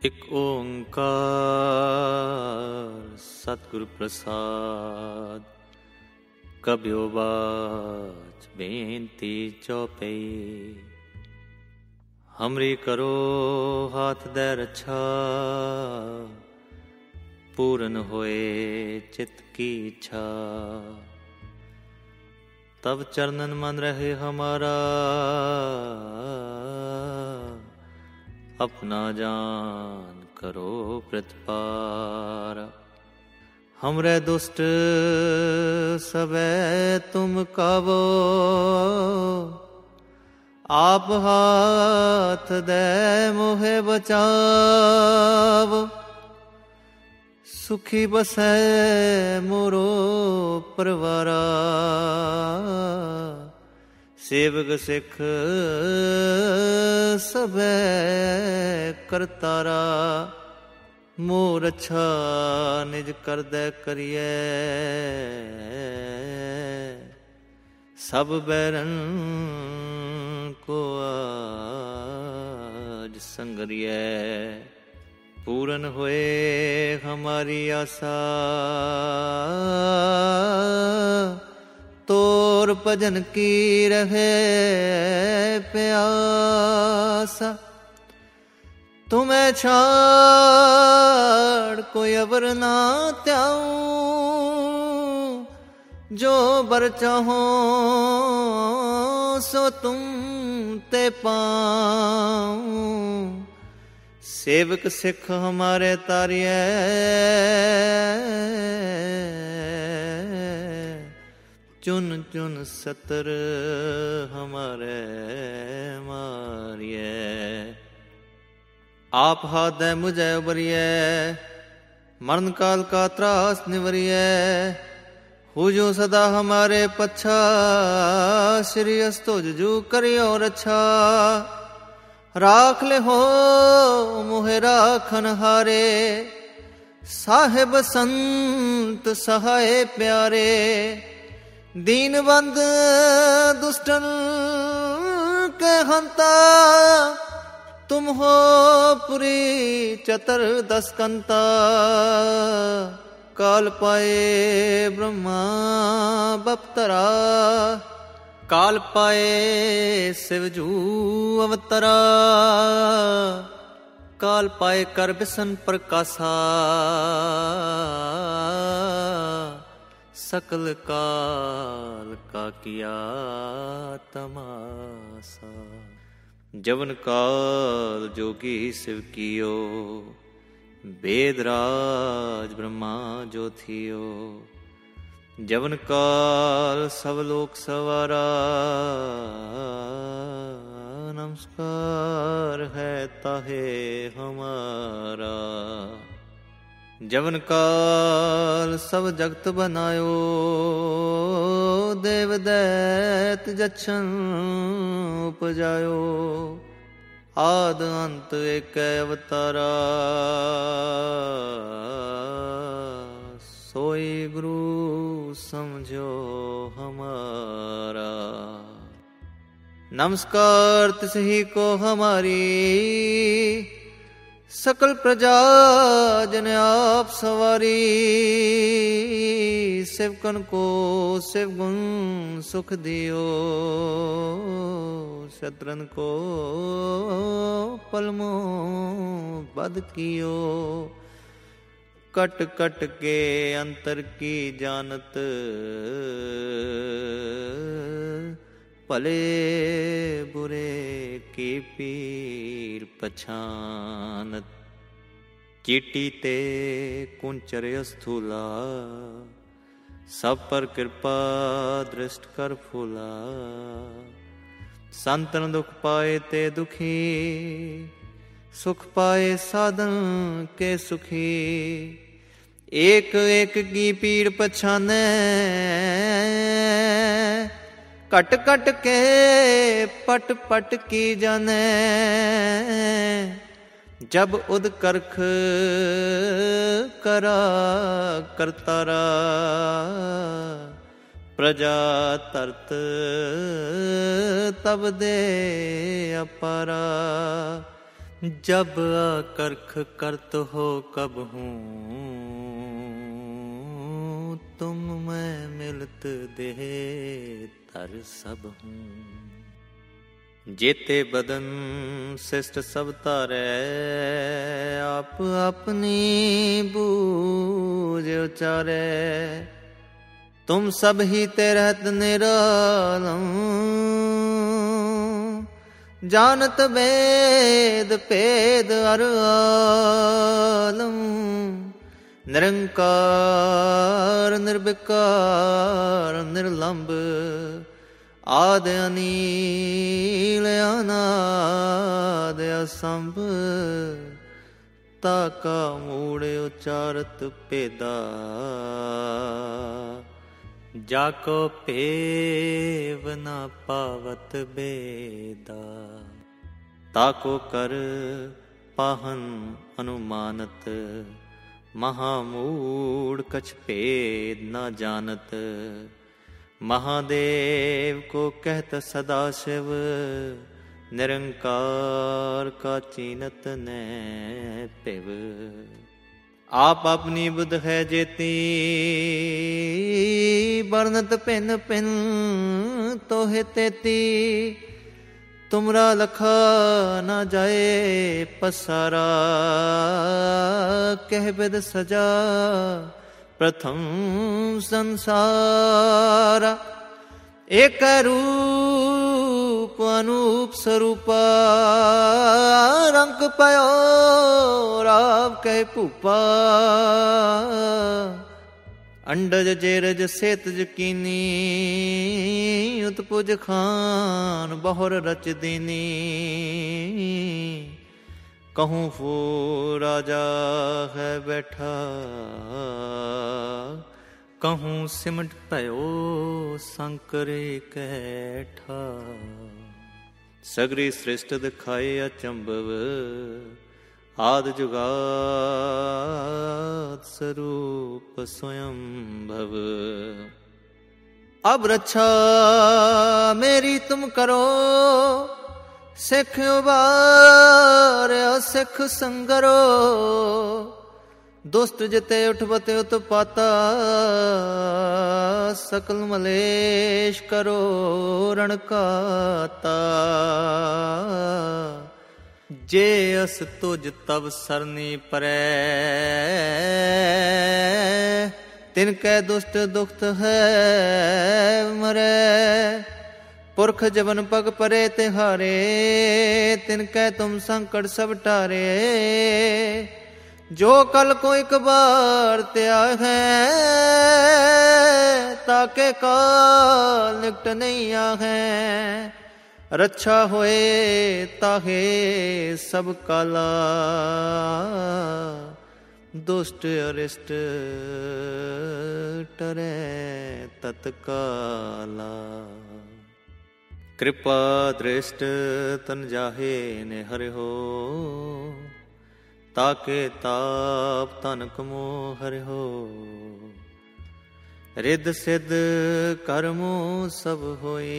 ਇਕ ਓੰਕਾਰ ਸਤਿਗੁਰ ਪ੍ਰਸਾਦ। ਕਬਿਓ ਬਾਚ ਬੇਨਤੀ ਚਉਪਈ। ਹਮਰੀ ਕਰੋ ਹਾਥ ਦੇ ਰੱਛਾ, ਪੂਰਨ ਹੋਏ ਚਿਤ ਕੀ ਇੱਛਾ। ਤਬ ਚਰਨਨ ਮਨ ਰਹੇ ਹਮਾਰਾ, अपना जान करो प्रतिपार। हमरे दुष्ट सबे तुम कावो, आप हाथ दे मोहे बचाव। सुखी बसै मोरो परवारा, ਸੇਵਕ ਸਿੱਖ ਸਭੈ ਕਰਤਾਰਾ। ਮੋਹ ਰੱਛਾ ਨਿਜ ਕਰਦੈ ਕਰੀਐ, ਸਭ ਬੈਰਨ ਕੋ ਆਜ ਸੰਗਰੀਐ। ਪੂਰਨ ਹੋਏ ਹਮਾਰੀ ਆਸਾ, तोर भजन की रहे प्यासा। तुम्हें छाड़ कोई अवर ना त्याऊं, जो बर चाहो सो तुम ते पाऊं। सेवक सिख हमारे तारिए, चुन चुन सतर हमारे मारिए। आप हाथ दे मुझे उबरिए, मरण काल का त्रास निवरिए। हो जो सदा हमारे पच्छा, श्री अस्तो जू करियो रच्छा। राख ले हो मोहे राखन हारे, साहिब संत सहाय प्यारे। दीनबंद दुष्टन के हंता, तुम हो पुरी चतर दसकंता। काल पाए ब्रह्मा बपतरा, काल पाए शिवजू अवतरा। काल पाए कर बिसन प्रकाशा, सकल काल का किया तमाशा। जवन काल जोगी शिव कियो, वेदराज ब्रह्मा जो थियो। जवन काल सब लोक सवारा, नमस्कार है ताहे हमारा। जवन काल सब जगत बनायो, देव दैत जच्छन उपजायो। आद अंत एक अवतारा, सोई गुरु समझो हमारा। नमस्कार तिसही को हमारी, सकल प्रजा जन आप सवारी। सेवकन को शिव गुण सुख दियो, शत्रन को पलमो बद कियो। कट कट के अंतर की जानत, भले बुरे की पीर पछानत। चीटी ते कुंचर स्थूला, सब पर कृपा दृष्ट कर फूला। संतन दुख पाए ते दुखी, सुख पाए साधन के सुखी। एक एक की पीड़ पछाने, कट कट के पट पट की जाने। जब उद करख करा करतारा, प्रजा तरत तब दे अपारा। जब आकर्ख करत हो कब हूँ, तुम मैं मिलत देह तर सब हूँ। जेते बदन शिष्ट सब तारै, आप अपनी बूझ उचारै। तुम सब ही ते रहत निरालम, जानत वेद भेद अर आलम। निरंकार निर्विकार निर्लंब, आदि अनील अनाद असंभ। ताका मूड़ उचारत पेदा, जाको पेव न पावत बेदा। ताको कर पाहन अनुमानत, महामूढ़ कछ भेद न जानत। महादेव को कहत सदा शिव, निरंकार का चीनत नै पिव। आप अपनी बुध है जेती, बरनत पिन पिन तोहे तेती। तुमरा लखा न जाए पसारा, कह बिद सजा प्रथम संसारा। एक रूप अनूप स्वरूपा, रंग पयो राव कह भूपा। अंडज जेरज सेतज कीनी, उत्पुज खान बहुर रच दीनी। कहूँ फू राजा है बैठा, कहूँ सिमट पयो संकरे कैठा। सगरी सृष्ट दिखाए अचंभव, आद जुगात स्वरूप स्वयं भव। अब रक्षा मेरी तुम करो, सिख उबार्या सिख संगरो। दुष्ट जिते उठबते उत्पाता, सकल मलेश करो रणकाता। जे अस तुझ तब सरनी परै, तिनकै दुष्ट दुखत है मरै। पुरख जबन पग परे तिहारे, तिनकै तुम संकट सब टारे। जो कल को एक बार त्याग है, ताके काल निकट नहीं आहे। रक्षा होए ताहे सब काला, दुष्ट अरिष्ट टरे तत्काला। कृपा दृष्ट तन जाहे ने हरि हो, ताके ताप तन कमो हरि हो। रिद सिद्ध कर्मो सब होई,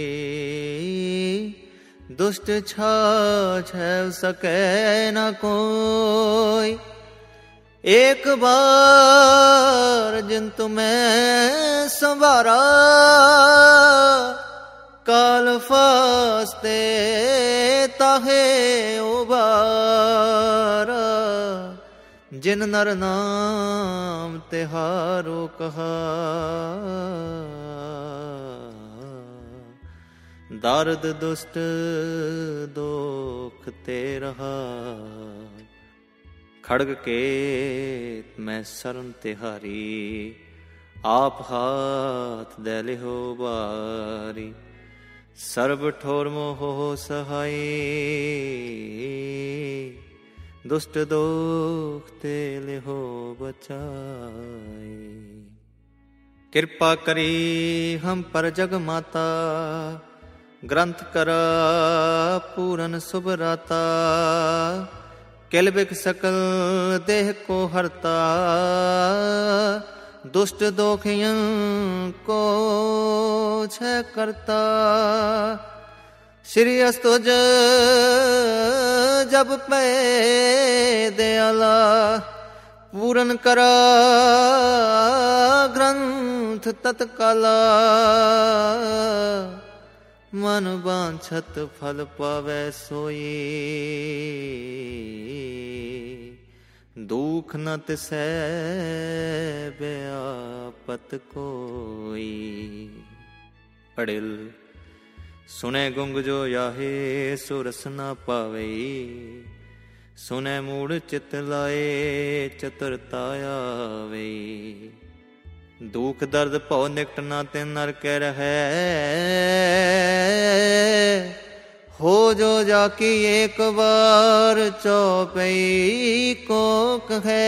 दुष्ट छाछ सकै न कोई। एक बार जिन तुम्हें संवारा, काल फास्ते ताहे उबारा। जिन नर नाम तिहारो कहा, दारद दुष्ट दोख ते रहा। खड़ग के मैं शरण तिहारी, आप हाथ दे लिहो बारी। सर्ब ठोर मोह सहाय, दुष्ट दोख ते लिहो बचाए। कृपा करी हम पर जग माता, ग्रंथ करा पूरन सुभराता। किल बिक सकल देह को हरता, दुष्ट दोखियन को छह करता। श्री अस्तुज जब पै दयाला, पूरन करा ग्रंथ तत्काला। मन बांछत फल पावै सोई, दुख न तिसै व्यापत कोई। अड़िल सुनै गुंग जो याहे, सो रस न पावई। सुनै मूढ़ चित लाए, चतुरता आवई। दुख दर्द भौ निकट न तिन नर कै रहै, हो जो जाकी एक बार चौपई को कहे।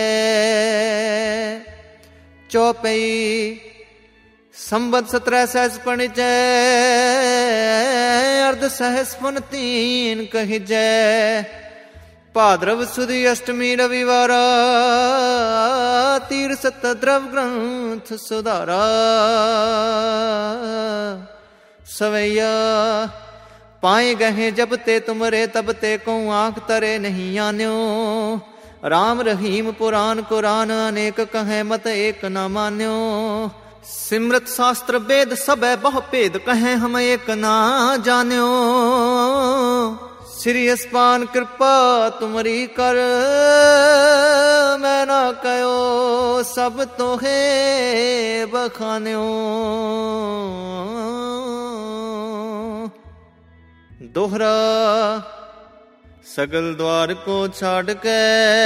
चौपई संबत 17 सहस पणिजै, अर्ध सहस पुन 3 कहिजै। भाद्रव सुदी अष्टमी रविवारा, तीर सत द्रव ग्रंथ सुधारा। सवैया पाए गहे जब ते तुमरे, तब ते को आंख तरे नहीं आन्यो। राम रहीम पुराण कुरान, अनेक कहे मत एक न मान्यो। सिमरत शास्त्र वेद सबे बहु भेद, कहे हम एक ना जान्यो। श्री अस्पान कृपा तुमरी कर, मैं ना कयो सब तोहे बखान्यो। दोहरा सगल द्वार को छाड़ के,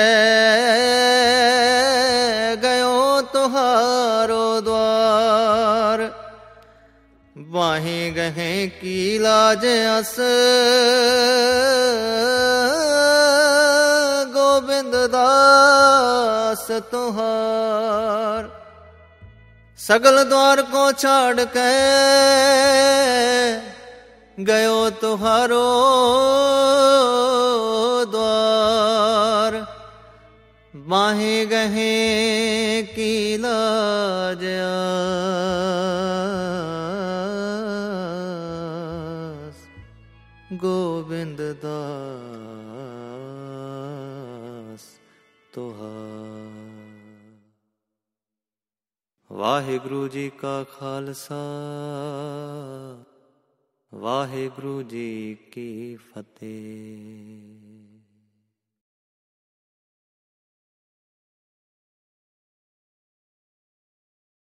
गयो तुहारो द्वार। बाहें गहें की लाज अस, गोविंद दास तुहार। सगल द्वार को छाड़ के, गयो तुहारो द्वार। बाहें गहें की लाज आस, गोविंद दास तुहार। वाहिगुरु जी का खालसा, वाहिगुरु जी की फतेह।